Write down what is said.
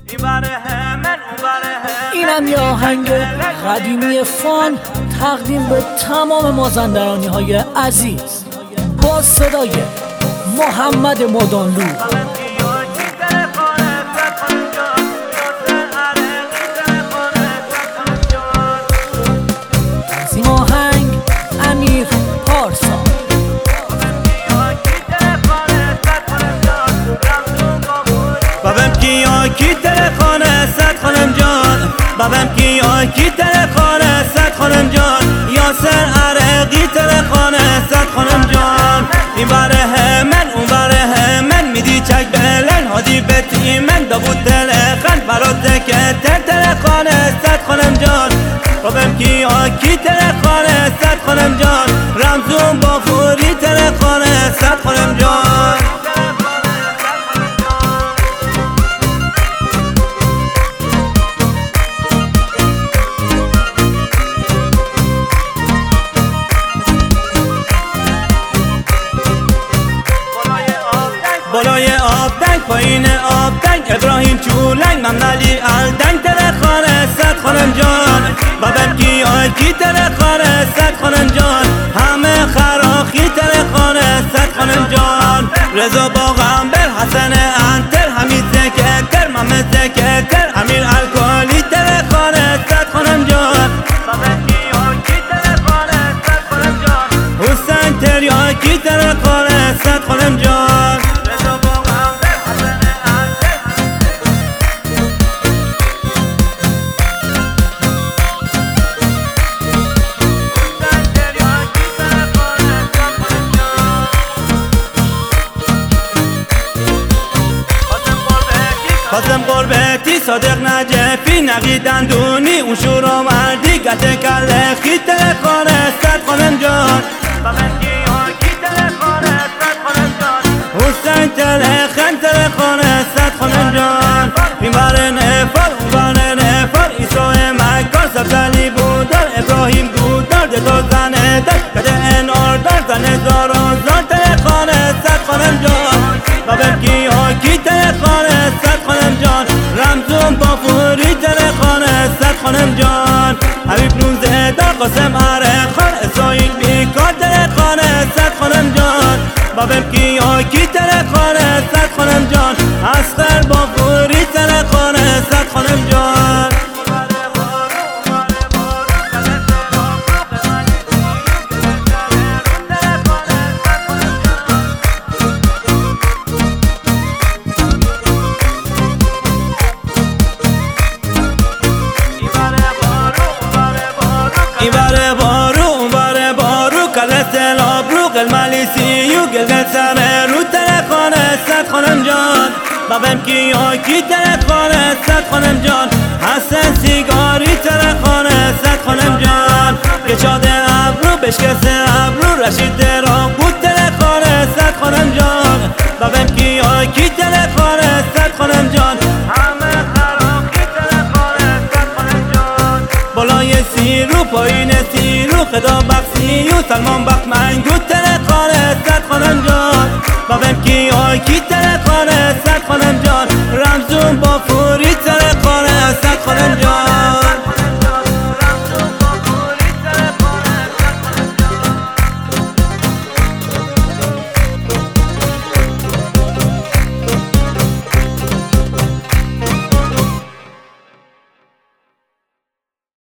اینم یه آهنگ قدیمی فان تقدیم به تمام مازندرانی های عزیز با صدای محمد مدانلو. از این آهنگ امیر پارسا. بابم کیا کی تلخانه صد خانم جان، بابم کیا کی تلخانه صد خانم جان، یاسر عرقی تلخانه صد خانم جان. این بره من اون بره من میدی چک بلن هادی بتی من داوود تلخان برات که تلخانه صد خانم جان. بابم کیا کی تلخانه صد خانم جان، رمزون با فوری تلخانه صد خانم جان. بالای آبدنگ پایین آبدنگ ابراهیم چولنگ ممنالی الدنگ تلخانه صد خانم جان. بابم کیا کی تلخانه صد خانم جان، همه خراخی تلخانه صد خانم جان. رضا باغنبر حسن انتر حمید زکر محمد زکر امیر الکالی تلخانه صد خانم جان. بابم کیا کی تلخانه صد خانم جان، حسین تریاکی تلخانه صد خانم جان. قاسم قربتی صادق نجفی نقی دندونی اون شورا مردی گته کلخی تلخانه صد خانم جان. بابم کیا کی تلخانه صد خانم جان، حسین تلخن تلخانه صد خانم جان. این بره نفر اون بره نفر ایسای مکار سبزلی بودار ابراهیم گودار دتا زنه دار کده انار دار زنه زارازار تلخانه صد خانم جان. بابم کیا کی تلخانه صد خانم جان، رمزون با فوری تلخانه صد خانم جان. حبیب نوزه دار قاسم عرقان اسرائیل بیکار تلخانه صد خانم جان. بابم کیا کی تلخانه صد خانم جان، اسقر با فوری تلخانه صد خانم جان. این بره بارو اون بره بارو کلت لابرو قلمالی سیو گلگل سر رو تلخانه صد خانم جان. بابم کیا کی تلخانه صد خانم جان، حسن سیگاری تلخانه صد خانم جان. کشاده ابرو بشکسته ابرو رشید درام بود تلخانه صد خانم جان. بابم کیا کی تلخانه صد خانم جان، همه خراخی تلخانه صد خانم جان. بالای سیرو پایین سیرو خدا بخشیو سلمان بخت منگو تلخانه صد خانم جان. بابم کیا کی تلخانه صد خانم جان.